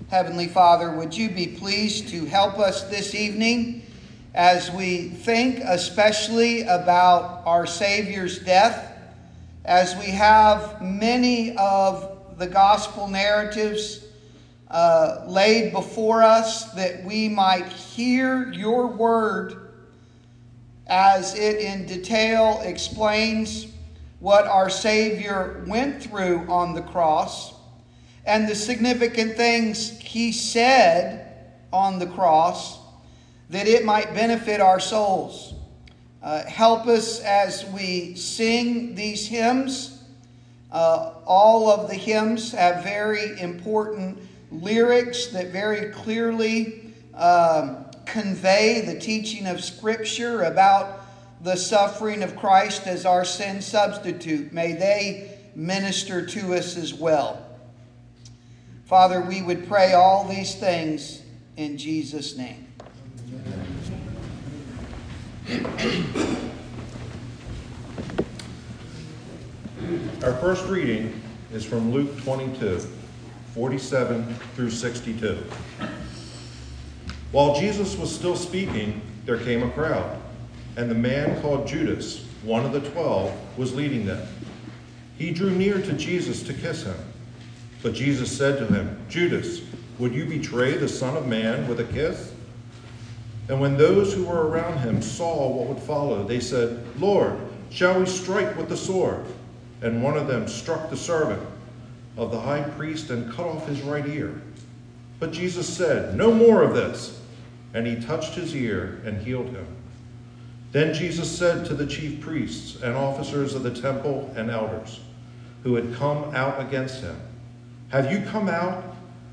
Heavenly Father, would you be pleased to help us this evening as we think especially about our Savior's death, as we have many of the gospel narratives laid before us, that we might hear your word as it in detail explains what our Savior went through on the cross and the significant things he said on the cross, that it might benefit our souls. Help us as we sing these hymns. All of the hymns have very important lyrics that very clearly convey the teaching of Scripture about the suffering of Christ as our sin substitute. May they minister to us as well. Father, we would pray all these things in Jesus' name. Our first reading is from Luke 22, 47 through 62. While Jesus was still speaking, there came a crowd, and the man called Judas, one of the 12, was leading them. He drew near to Jesus to kiss him. But Jesus said to him, "Judas, would you betray the Son of Man with a kiss?" And when those who were around him saw what would follow, they said, "Lord, shall we strike with the sword?" And one of them struck the servant of the high priest and cut off his right ear. But Jesus said, "No more of this." And he touched his ear and healed him. Then Jesus said to the chief priests and officers of the temple and elders who had come out against him, "Have you come out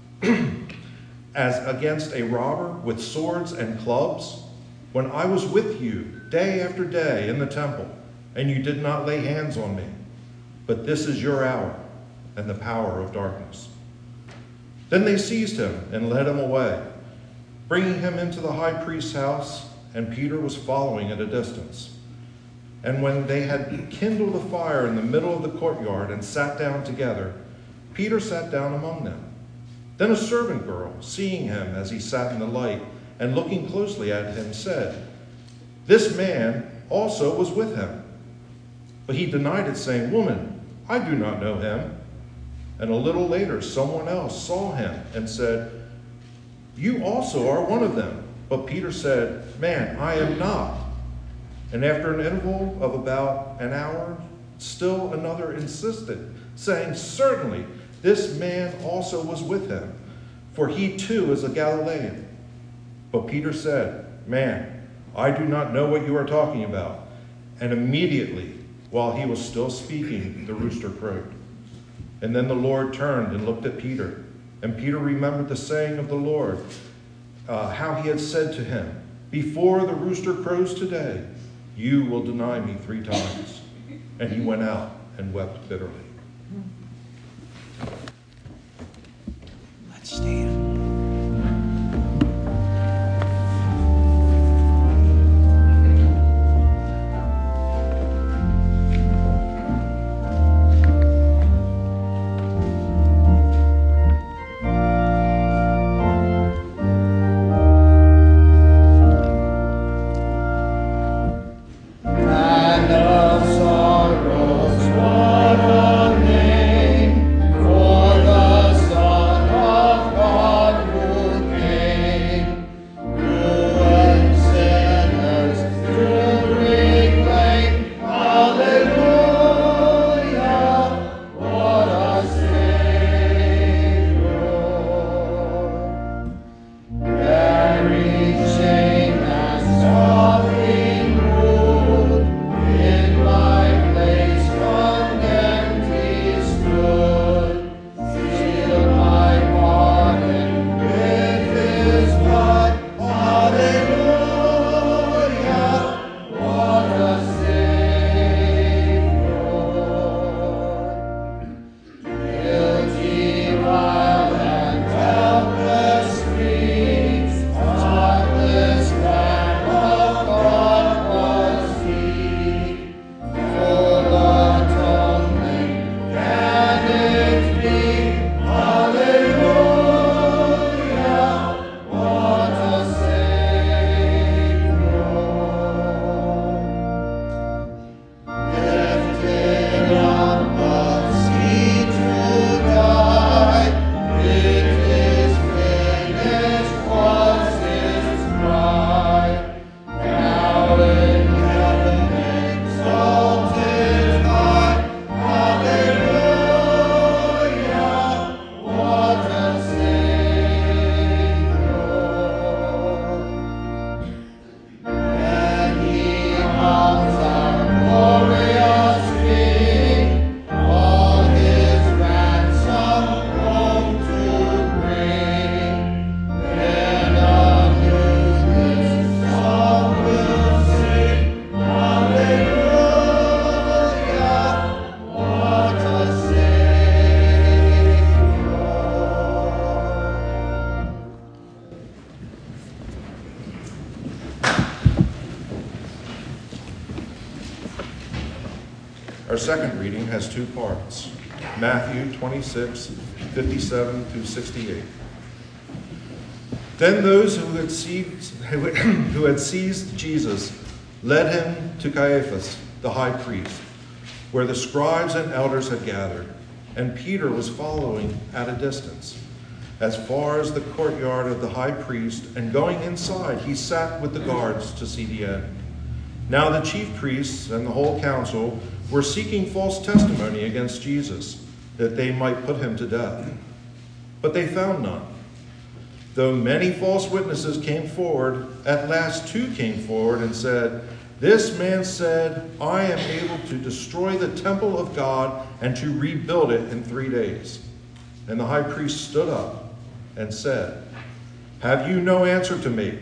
as against a robber with swords and clubs? When I was with you day after day in the temple, and you did not lay hands on me. But this is your hour and the power of darkness." Then they seized him and led him away, bringing him into the high priest's house, and Peter was following at a distance. And when they had kindled a fire in the middle of the courtyard and sat down together, Peter sat down among them. Then a servant girl, seeing him as he sat in the light and looking closely at him, said, "This man also was with him." But he denied it, saying, "Woman, I do not know him." And a little later, someone else saw him and said, "You also are one of them." But Peter said, "Man, I am not." And after an interval of about an hour, still another insisted, saying, "Certainly, this man also was with him, for he too is a Galilean." But Peter said, "Man, I do not know what you are talking about." And immediately, while he was still speaking, the rooster crowed. And then the Lord turned and looked at Peter. And Peter remembered the saying of the Lord, how he had said to him, "Before the rooster crows today, you will deny me 3 times." And he went out and wept bitterly. Let's stand. Man of sorrows, what a Our second reading has two parts. Matthew 26, 57 through 68. Then those who had seized Jesus led him to Caiaphas, the high priest, where the scribes and elders had gathered, and Peter was following at a distance, as far as the courtyard of the high priest, and going inside, he sat with the guards to see the end. Now the chief priests and the whole council were seeking false testimony against Jesus, that they might put him to death. But they found none. Though many false witnesses came forward, at last two came forward and said, "This man said, I am able to destroy the temple of God and to rebuild it in 3 days." And the high priest stood up and said, "Have you no answer to make?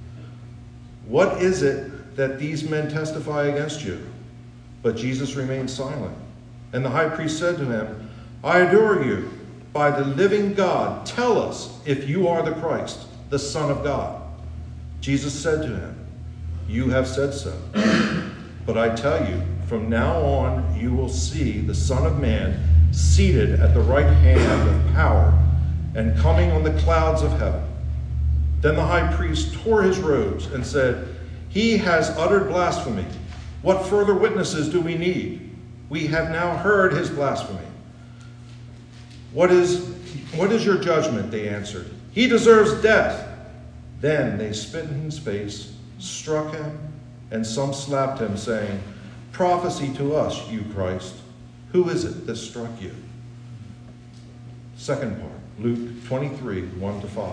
What is it that these men testify against you?" But Jesus remained silent. And the high priest said to him, "I adjure you, by the living God, tell us if you are the Christ, the Son of God." Jesus said to him, "You have said so. But I tell you, from now on you will see the Son of Man seated at the right hand of power and coming on the clouds of heaven." Then the high priest tore his robes and said, "He has uttered blasphemy. What further witnesses do we need? We have now heard his blasphemy. What is your judgment?" They answered. "He deserves death." Then they spit in his face, struck him, and some slapped him, saying, "Prophesy to us, you Christ. Who is it that struck you?" Second part, Luke 23, 1-5.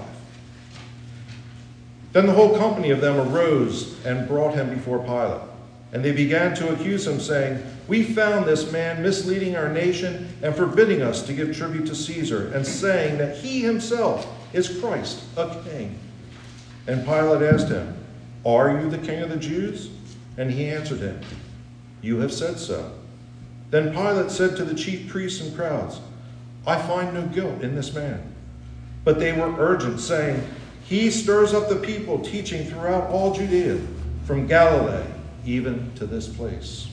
Then the whole company of them arose and brought him before Pilate. And they began to accuse him, saying, "We found this man misleading our nation and forbidding us to give tribute to Caesar, and saying that he himself is Christ, a king." And Pilate asked him, "Are you the king of the Jews?" And he answered him, "You have said so." Then Pilate said to the chief priests and crowds, "I find no guilt in this man." But they were urgent, saying, "He stirs up the people, teaching throughout all Judea, from Galilee even to this place."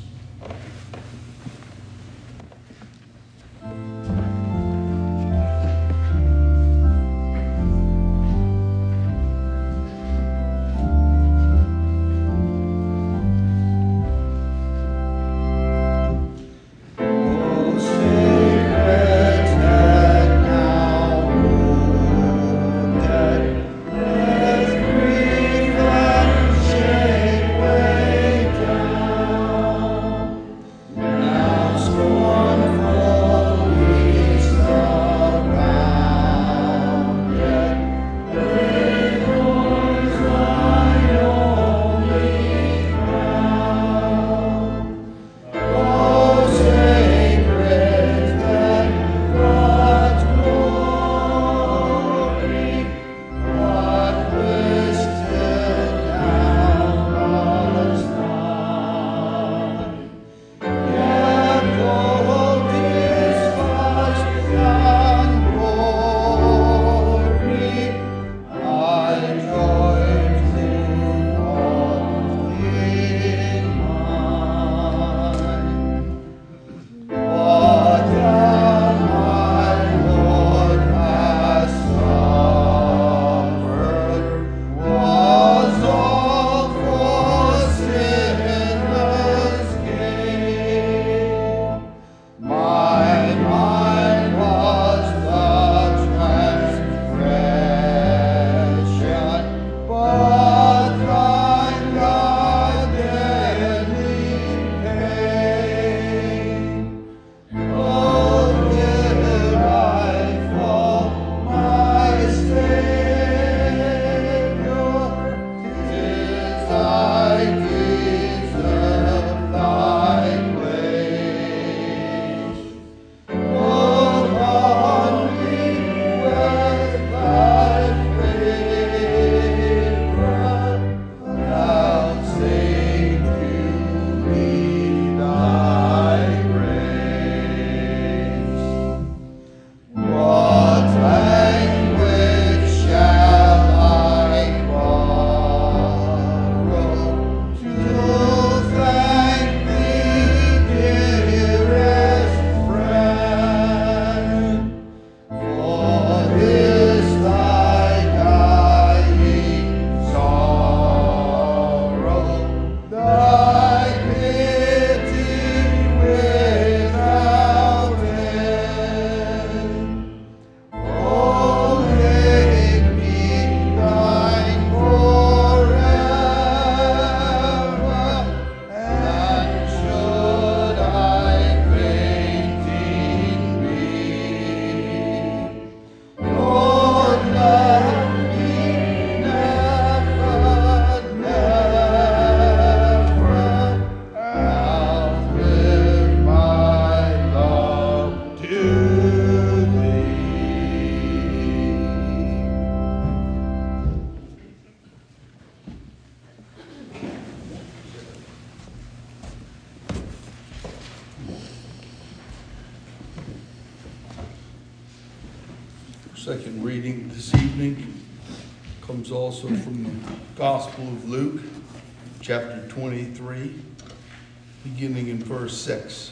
second reading this evening comes also from the Gospel of Luke, chapter 23, beginning in verse 6.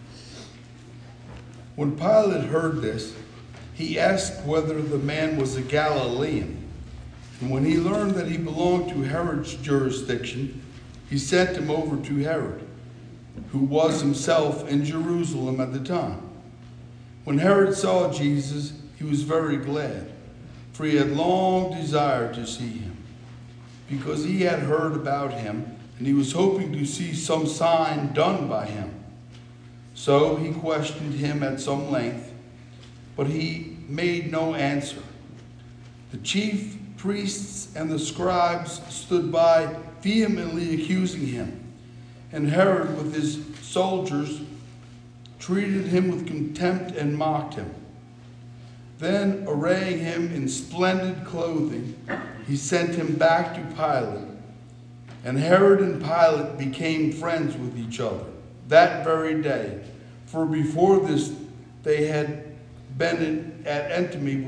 When Pilate heard this, he asked whether the man was a Galilean. And when he learned that he belonged to Herod's jurisdiction, he sent him over to Herod, who was himself in Jerusalem at the time. When Herod saw Jesus, he was very glad, for he had long desired to see him, because he had heard about him, and he was hoping to see some sign done by him. So he questioned him at some length, but he made no answer. The chief priests and the scribes stood by, vehemently accusing him, and Herod with his soldiers treated him with contempt and mocked him. Then, arraying him in splendid clothing, he sent him back to Pilate. And Herod and Pilate became friends with each other that very day, for before this they had been at enmity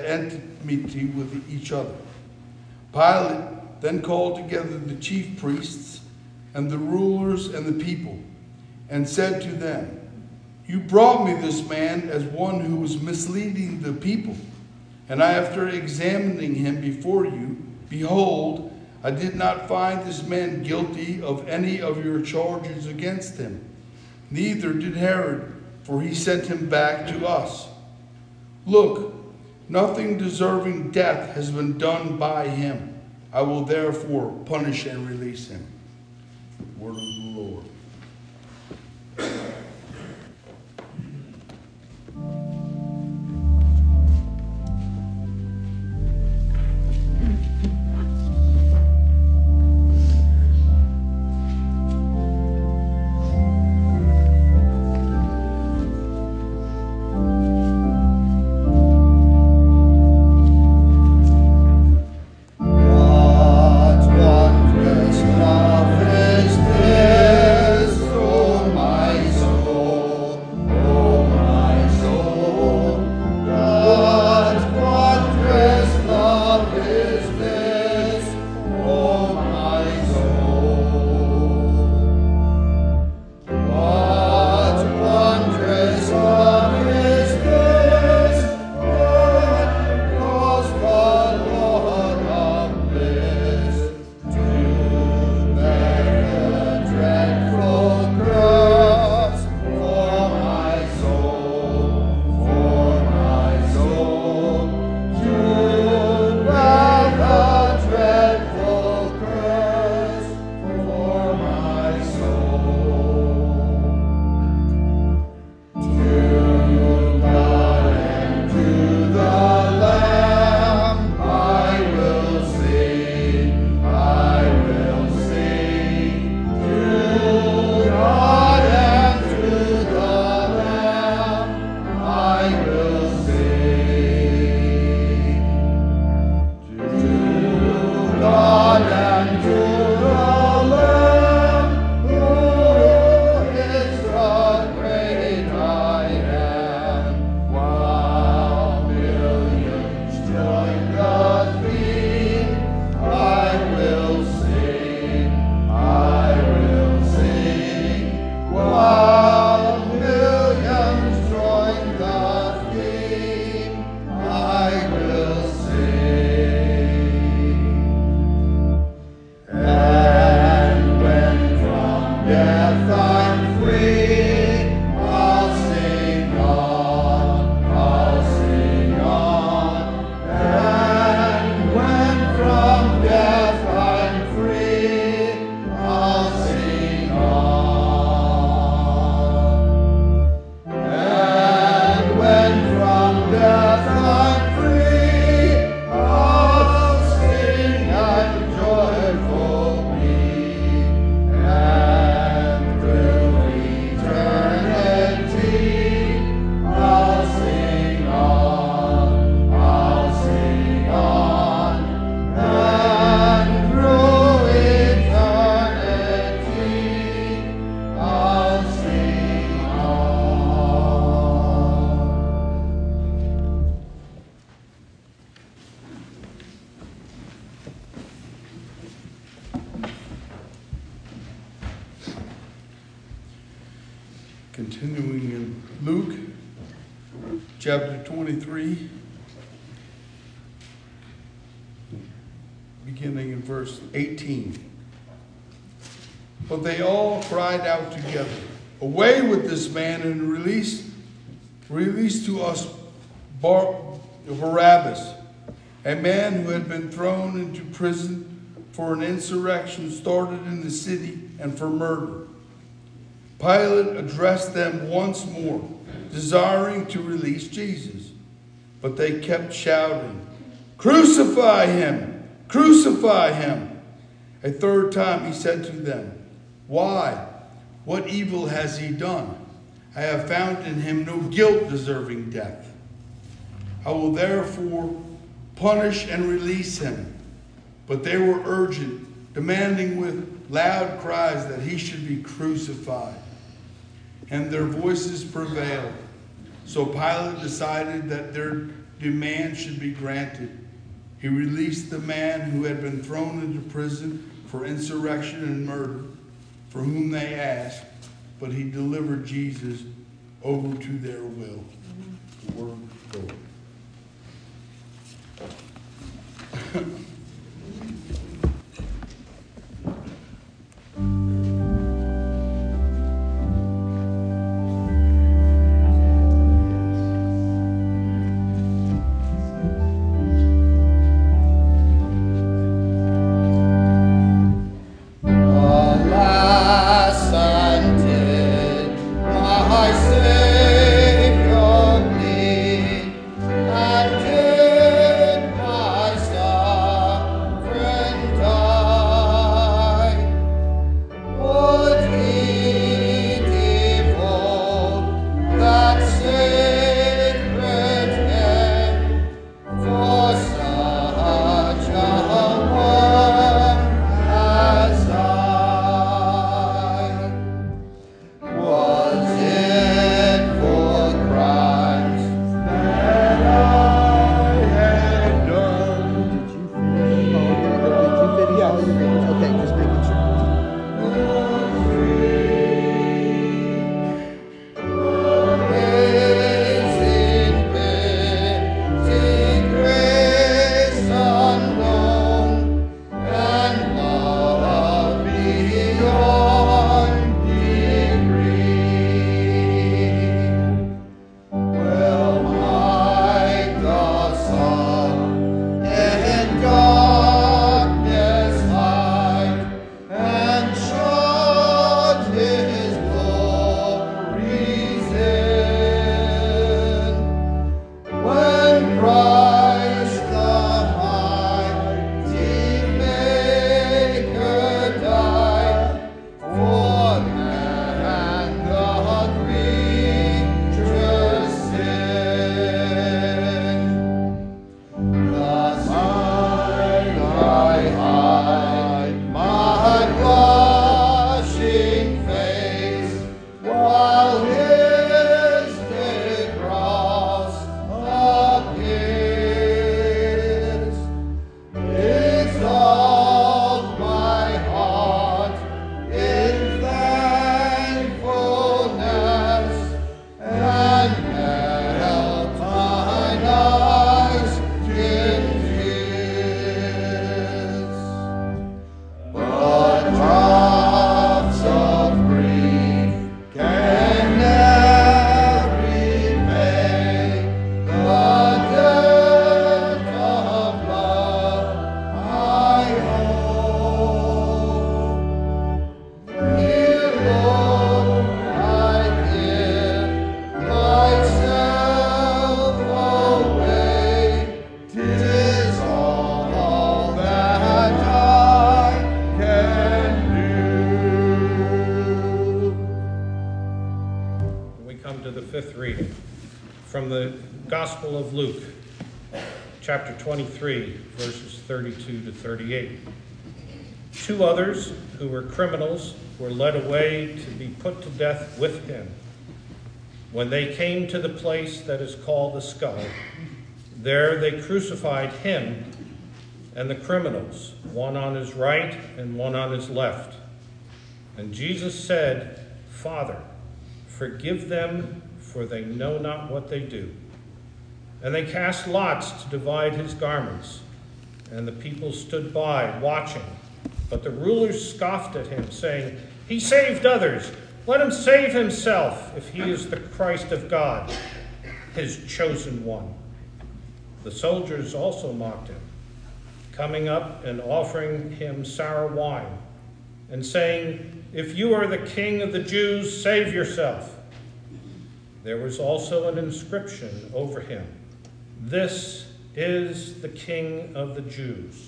with each other. Pilate then called together the chief priests and the rulers and the people, and said to them, "You brought me this man as one who was misleading the people, and after examining him before you, behold, I did not find this man guilty of any of your charges against him. Neither did Herod, for he sent him back to us. Look, nothing deserving death has been done by him. I will therefore punish and release him." Word of the Lord. What wondrous love is this? Continuing in Luke chapter 23, beginning in verse 18. But they all cried out together, "Away with this man, and release to us Barabbas, a man who had been thrown into prison for an insurrection started in the city and for murder." Pilate addressed them once more, desiring to release Jesus. But they kept shouting, "Crucify him! Crucify him!" A third time he said to them, "Why? What evil has he done? I have found in him no guilt deserving death. I will therefore punish and release him." But they were urgent, demanding with loud cries that he should be crucified. And their voices prevailed. So Pilate decided that their demand should be granted. He released the man who had been thrown into prison for insurrection and murder, for whom they asked, but he delivered Jesus over to their will. The word of the Lord. From the Gospel of Luke, chapter 23, verses 32 to 38. Two others who were criminals were led away to be put to death with him. When they came to the place that is called the Skull, there they crucified him and the criminals, one on his right and one on his left. And Jesus said, "Father, "Forgive them, for they know not what they do." And they cast lots to divide his garments. And the people stood by, watching. But the rulers scoffed at him, saying, "He saved others. Let him save himself, if he is the Christ of God, his chosen one." The soldiers also mocked him, coming up and offering him sour wine, and saying, "If you are the king of the Jews, save yourself." There was also an inscription over him, "This is the King of the Jews."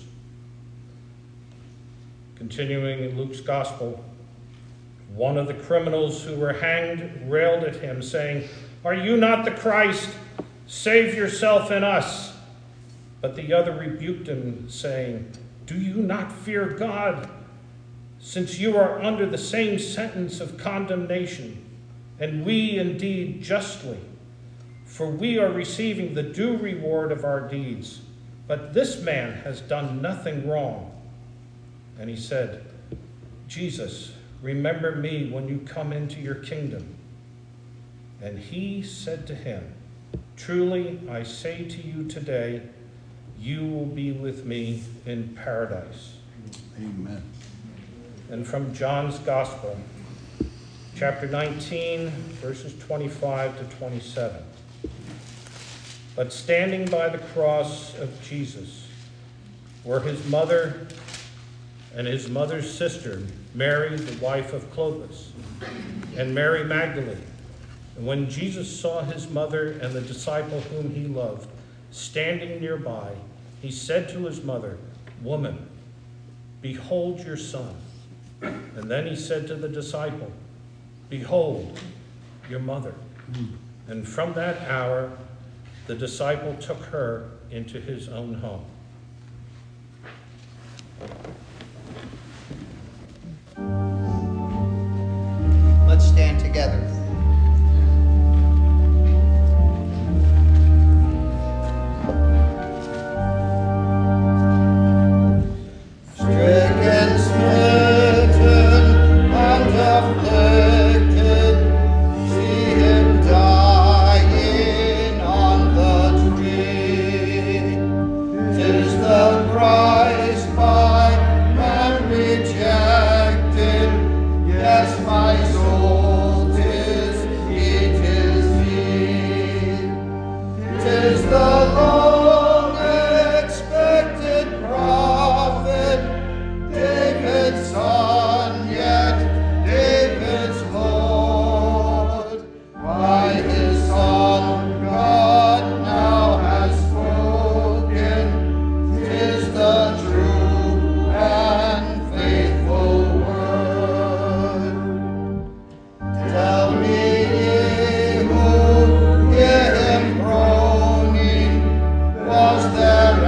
Continuing in Luke's gospel, one of the criminals who were hanged railed at him, saying, "Are you not the Christ? Save yourself and us." But the other rebuked him, saying, "Do you not fear God, since you are under the same sentence of condemnation, and we indeed justly? For we are receiving the due reward of our deeds, but this man has done nothing wrong." And he said, "Jesus, remember me when you come into your kingdom." And he said to him, "Truly I say to you today, you will be with me in paradise." Amen. And from John's Gospel, chapter 19, verses 25 to 27. But standing by the cross of Jesus were his mother and his mother's sister, Mary, the wife of Clopas, and Mary Magdalene. And when Jesus saw his mother and the disciple whom he loved standing nearby, he said to his mother, "Woman, behold your son." And then he said to the disciple, "Behold your mother." And from that hour, the disciple took her into his own home. Let's stand together. Stricken, smitten, and afflicted, see him dying on the tree. 'Tis the Christ by man rejected. Yes, my soul, 'tis he, 'tis he. 'Tis the long expected prophet, David's son, yet David's Lord. By his Son, God now has spoken. 'Tis the true and faithful word. Tell me who hear him groaning, was there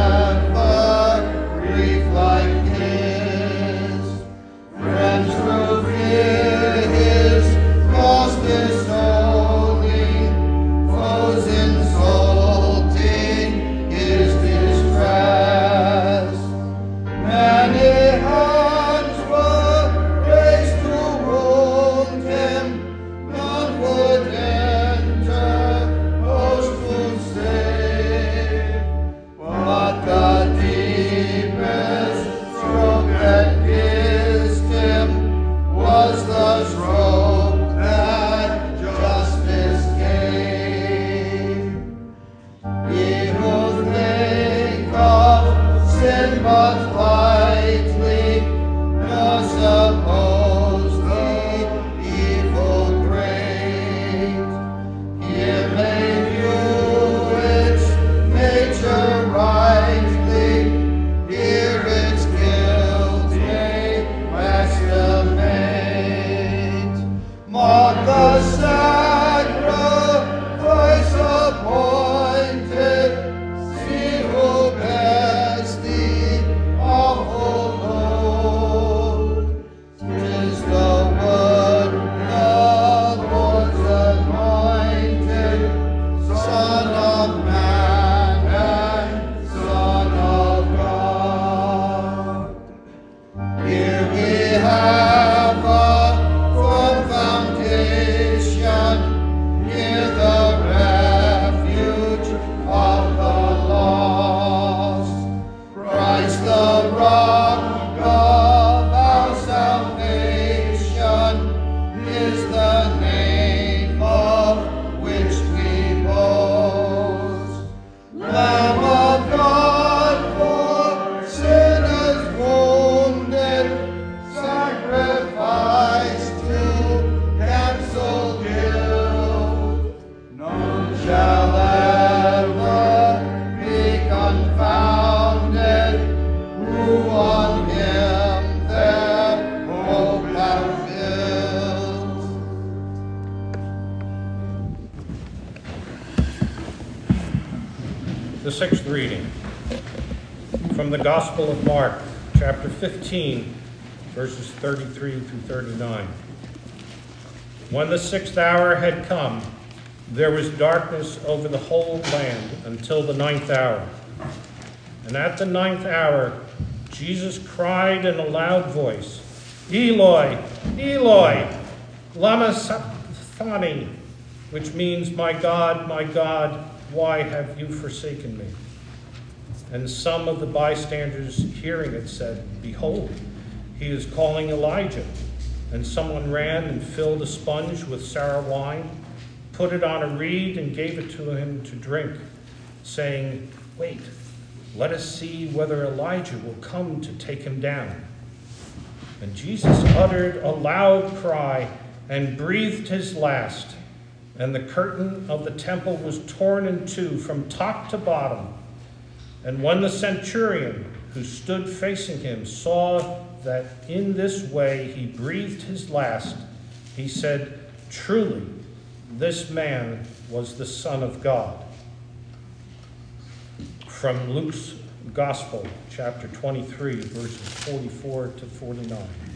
ever grief like his? Friends through fear his cause disowning, foes insulting his distress. Many hands were raised to wound him, none would enter, most would save. But the deepest stroke that pierced him was the stroke that justice gave. Ye who think of sin but lightly, nor suppose the evil great. Ye may view its nature rightly, here its guilt may estimate. Mark the sacrifice appointed, see who bears the The sixth reading from the Gospel of Mark, chapter 15, verses 33 through 39. When the sixth hour had come, there was darkness over the whole land until the ninth hour. And at the ninth hour, Jesus cried in a loud voice, Eloi, Eloi, lama sabachthani, which means, my God, why have you forsaken me? And some of the bystanders hearing it said, Behold, he is calling Elijah. And someone ran and filled a sponge with sour wine, put it on a reed, and gave it to him to drink, saying, Wait, let us see whether Elijah will come to take him down. And Jesus uttered a loud cry and breathed his last. And the curtain of the temple was torn in two from top to bottom. And when the centurion who stood facing him saw that in this way he breathed his last, he said, Truly, this man was the Son of God. From Luke's Gospel, chapter 23, verses 44 to 49.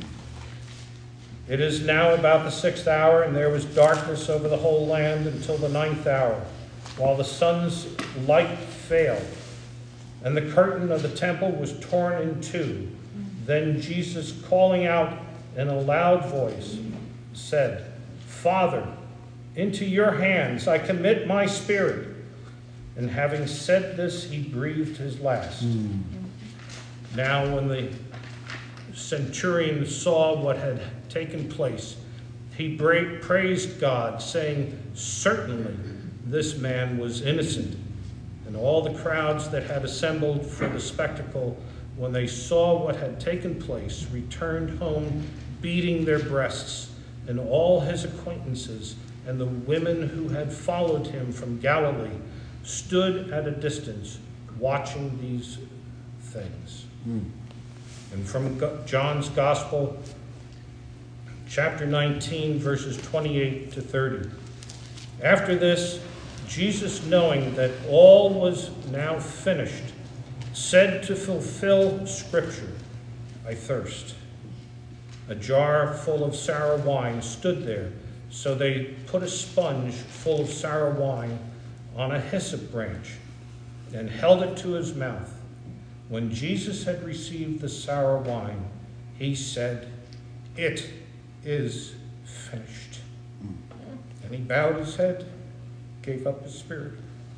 It is now about the sixth hour, and there was darkness over the whole land until the ninth hour, while the sun's light failed, and the curtain of the temple was torn in two. Then Jesus, calling out in a loud voice, said, Father, into your hands I commit my spirit. And having said this, he breathed his last. Now when the centurion saw what had taken place, he praised God, saying, Certainly this man was innocent. And all the crowds that had assembled for the spectacle, when they saw what had taken place, returned home beating their breasts. And all his acquaintances and the women who had followed him from Galilee stood at a distance watching these things. And from John's Gospel, chapter 19, verses 28 to 30. After this, Jesus, knowing that all was now finished, said to fulfill Scripture, I thirst. A jar full of sour wine stood there, so they put a sponge full of sour wine on a hyssop branch and held it to his mouth. When Jesus had received the sour wine, he said, It is finished. And he bowed his head, gave up his spirit.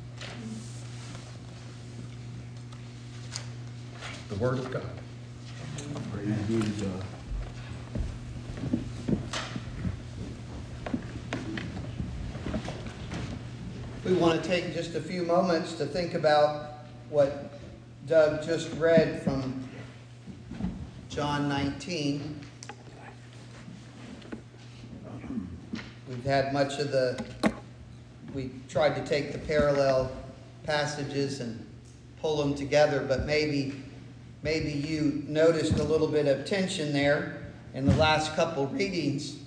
The word of God. Praise be to God. We want to take just a few moments to think about what Doug just read from John 19. We've had much of we tried to take the parallel passages and pull them together, but maybe you noticed a little bit of tension there in the last couple readings.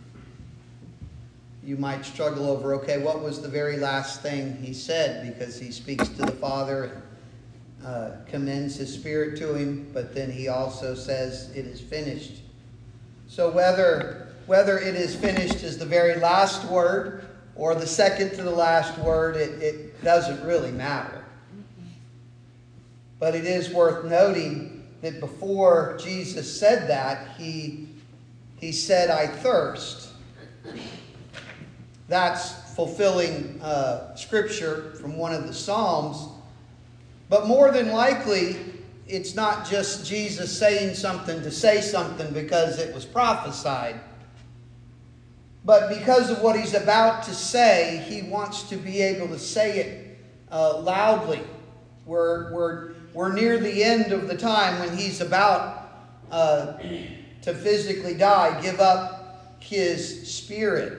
You might struggle over, okay, what was the very last thing he said? Because he speaks to the Father and commends his Spirit to him, but then he also says, it is finished. So whether it is finished is the very last word or the second to the last word, it doesn't really matter. But it is worth noting that before Jesus said that, he said, I thirst. That's fulfilling Scripture from one of the Psalms. But more than likely, it's not just Jesus saying something to say something because it was prophesied. But because of what he's about to say, he wants to be able to say it loudly. We're near the end of the time when he's about to physically die, give up his spirit.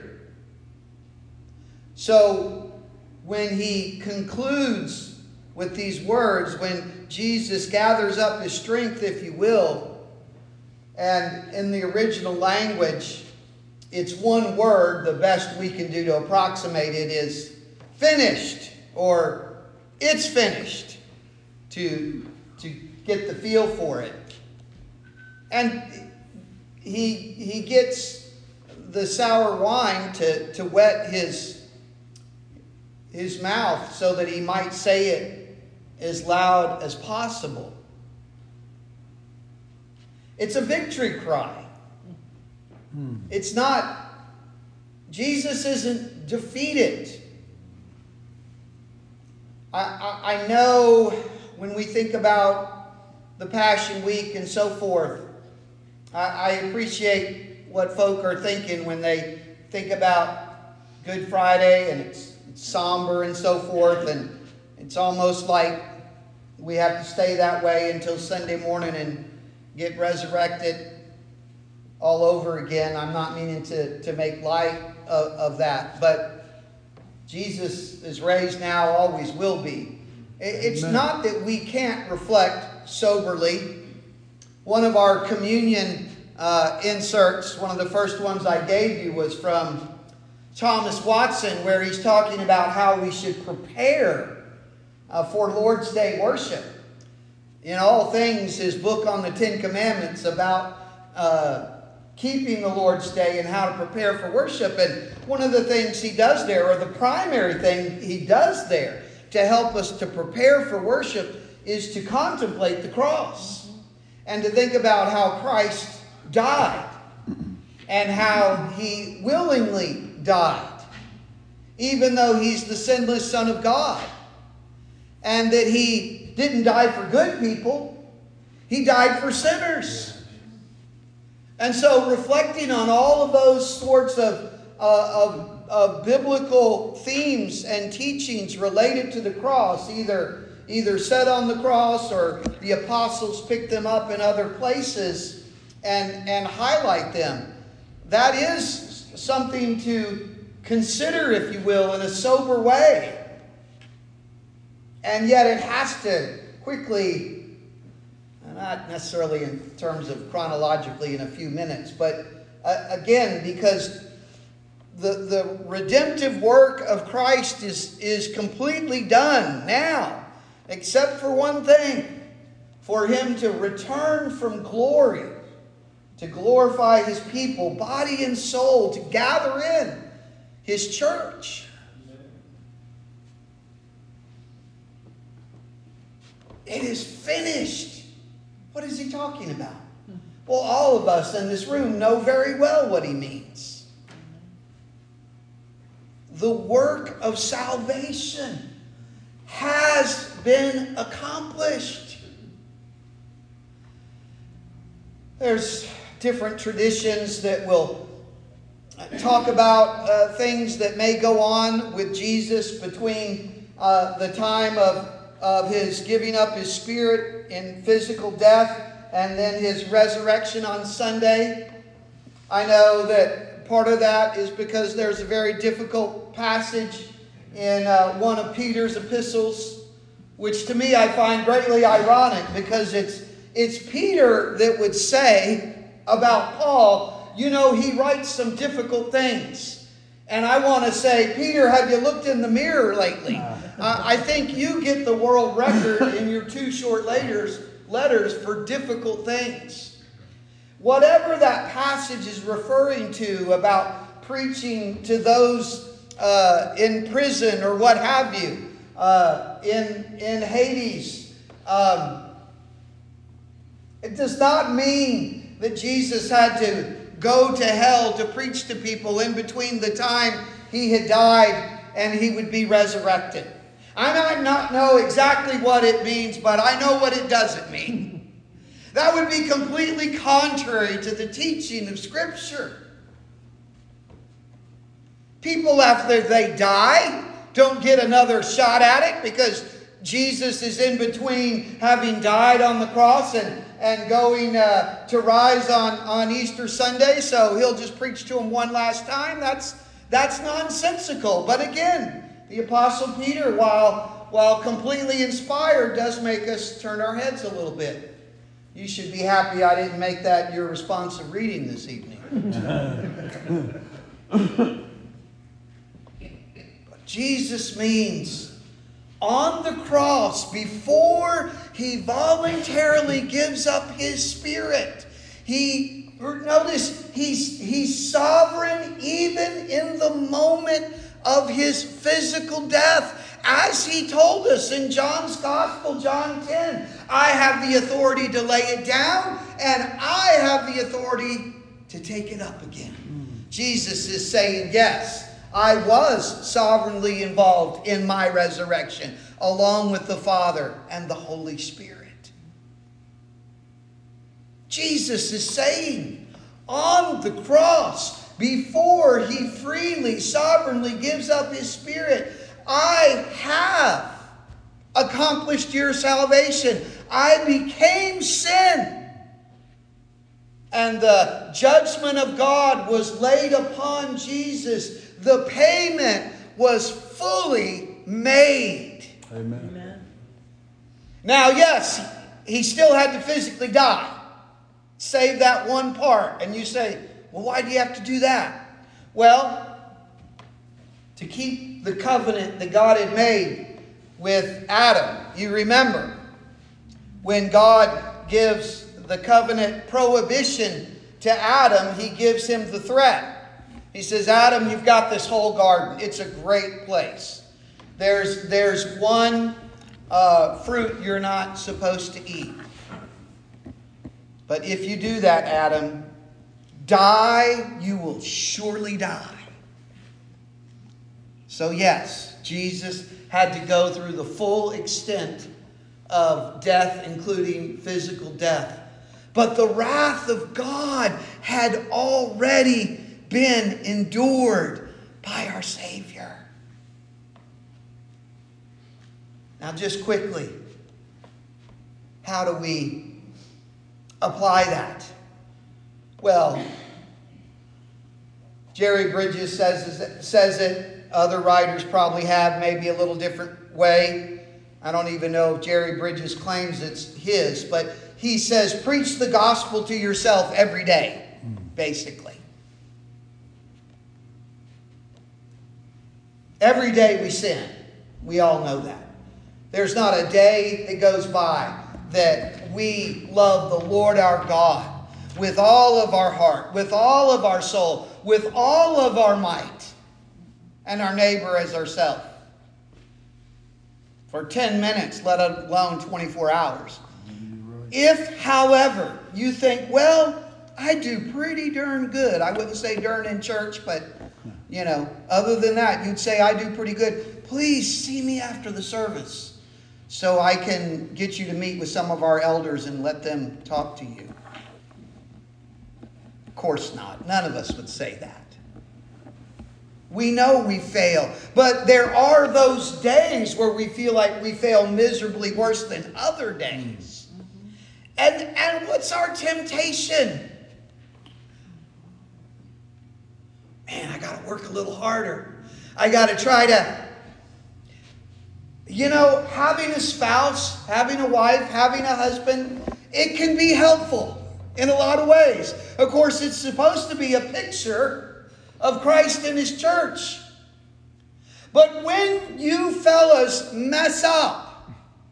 So when he concludes with these words, when Jesus gathers up his strength, if you will, and in the original language, it's one word. The best we can do to approximate it is finished or it's finished, to get the feel for it. And he gets the sour wine to wet his mouth so that he might say it as loud as possible. It's a victory cry. It's not, Jesus isn't defeated. I know when we think about the Passion Week and so forth, I appreciate what folk are thinking when they think about Good Friday, and it's somber and so forth, and it's almost like we have to stay that way until Sunday morning and get resurrected all over again. I'm not meaning to make light of that, but Jesus is raised now, always will be. It's not that we can't reflect soberly. One of our communion inserts, one of the first ones I gave you, was from Thomas Watson, where he's talking about how we should prepare for Lord's Day worship. In all things, his book on the Ten Commandments about keeping the Lord's Day and how to prepare for worship. And one of the things he does there, or the primary thing he does there to help us to prepare for worship, is to contemplate the cross and to think about how Christ died and how he willingly died, even though he's the sinless Son of God, and that he didn't die for good people, he died for sinners. And so reflecting on all of those sorts of biblical themes and teachings related to the cross, either said on the cross or the apostles picked them up in other places and highlight them, that is something to consider, if you will, in a sober way. And yet it has to quickly, not necessarily in terms of chronologically in a few minutes, but again, because the redemptive work of Christ is completely done now, except for one thing: for him to return from glory, to glorify his people, body and soul, to gather in his church. It is finished. What is he talking about? Well, all of us in this room know very well what he means. The work of salvation has been accomplished. There's different traditions that will talk about things that may go on with Jesus between the time of his giving up his spirit in physical death and then his resurrection on Sunday. I know that part of that is because there's a very difficult passage in one of Peter's epistles, which to me I find greatly ironic, because it's Peter that would say about Paul, you know, he writes some difficult things. And I want to say, Peter, have you looked in the mirror lately? I think you get the world record in your 2 short letters for difficult things. Whatever that passage is referring to about preaching to those in prison or what have you, in Hades, it does not mean that Jesus had to go to hell to preach to people in between the time he had died and he would be resurrected. I might not know exactly what it means, but I know what it doesn't mean. That would be completely contrary to the teaching of Scripture. People, after they die, don't get another shot at it, because Jesus is in between having died on the cross and going to rise on Easter Sunday, so he'll just preach to them one last time. That's nonsensical. But again, the Apostle Peter, while completely inspired, does make us turn our heads a little bit. You should be happy I didn't make that your responsive reading this evening. But Jesus means on the cross, before he voluntarily gives up his spirit, notice he's sovereign even in the moment of his physical death. As he told us in John's Gospel, John 10, I have the authority to lay it down, and I have the authority to take it up again. Jesus is saying, yes, I was sovereignly involved in my resurrection, along with the Father and the Holy Spirit. Jesus is saying, on the cross, before he freely, sovereignly gives up his spirit, I have accomplished your salvation. I became sin. And the judgment of God was laid upon Jesus. The payment was fully made. Amen. Now, yes, he still had to physically die. Save that one part. And you say, well, why do you have to do that? Well, to keep the covenant that God had made with Adam. You remember when God gives the covenant prohibition to Adam, he gives him the threat. He says, Adam, you've got this whole garden. It's a great place. There's one fruit you're not supposed to eat. But if you do that, Adam, you will surely die. So yes, Jesus had to go through the full extent of death, including physical death. But the wrath of God had already been endured by our Savior. Now just quickly, how do we apply that? Well, Jerry Bridges says it. Other writers probably have maybe a little different way. I don't even know if Jerry Bridges claims it's his, but he says, preach the gospel to yourself every day, basically. Every day we sin. We all know that. There's not a day that goes by that we love the Lord our God with all of our heart, with all of our soul, with all of our might, and our neighbor as ourselves. For 10 minutes, let alone 24 hours. If, however, you think, well, I do pretty darn good. I wouldn't say darn in church, but, other than that, you'd say I do pretty good. Please see me after the service so I can get you to meet with some of our elders and let them talk to you. Of course not. None of us would say that. We know we fail, but there are those days where we feel like we fail miserably worse than other days. And what's our temptation? Man, I got to work a little harder. I got to try to, having a spouse, having a wife, having a husband, it can be helpful in a lot of ways. Of course, it's supposed to be a picture of Christ and His church. But when you fellas mess up,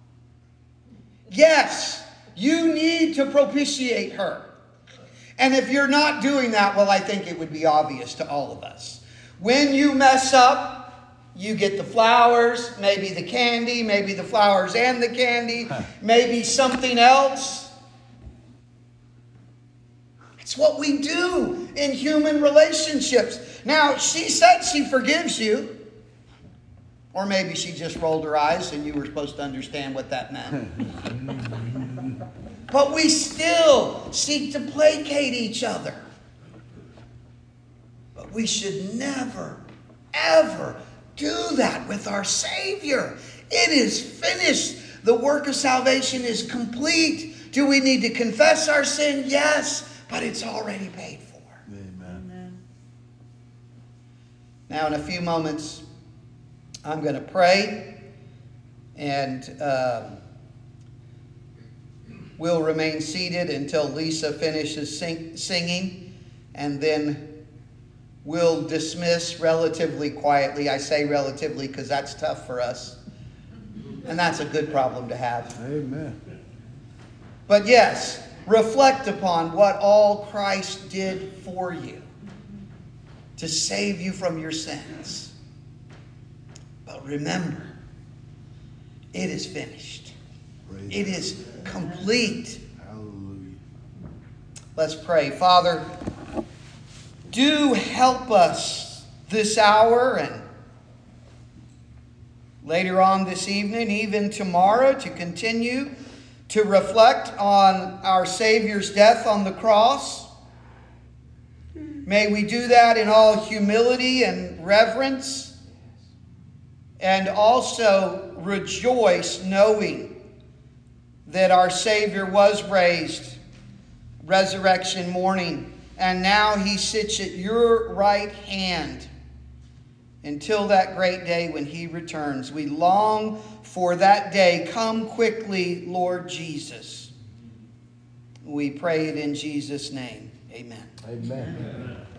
yes, you need to propitiate her. And if you're not doing that, well, I think it would be obvious to all of us. When you mess up, you get the flowers, maybe the candy, maybe the flowers and the candy, maybe something else. It's what we do in human relationships. Now, she said she forgives you. Or maybe she just rolled her eyes and you were supposed to understand what that meant. But we still seek to placate each other. But we should never, ever do that with our Savior. It is finished. The work of salvation is complete. Do we need to confess our sin? Yes. But it's already paid for. Amen. Now, in a few moments, I'm going to pray. And we'll remain seated until Lisa finishes singing. And then we'll dismiss relatively quietly. I say relatively because that's tough for us. And that's a good problem to have. Amen. But yes, reflect upon what all Christ did for you to save you from your sins. But remember, it is finished. It is complete. Hallelujah. Let's pray. Father, do help us this hour and later on this evening, even tomorrow, to continue to reflect on our Savior's death on the cross. May we do that in all humility and reverence, and also rejoice knowing that our Savior was raised resurrection morning, and now he sits at your right hand until that great day when he returns. We long for that day. Come quickly, Lord Jesus. We pray it in Jesus' name. Amen. Amen.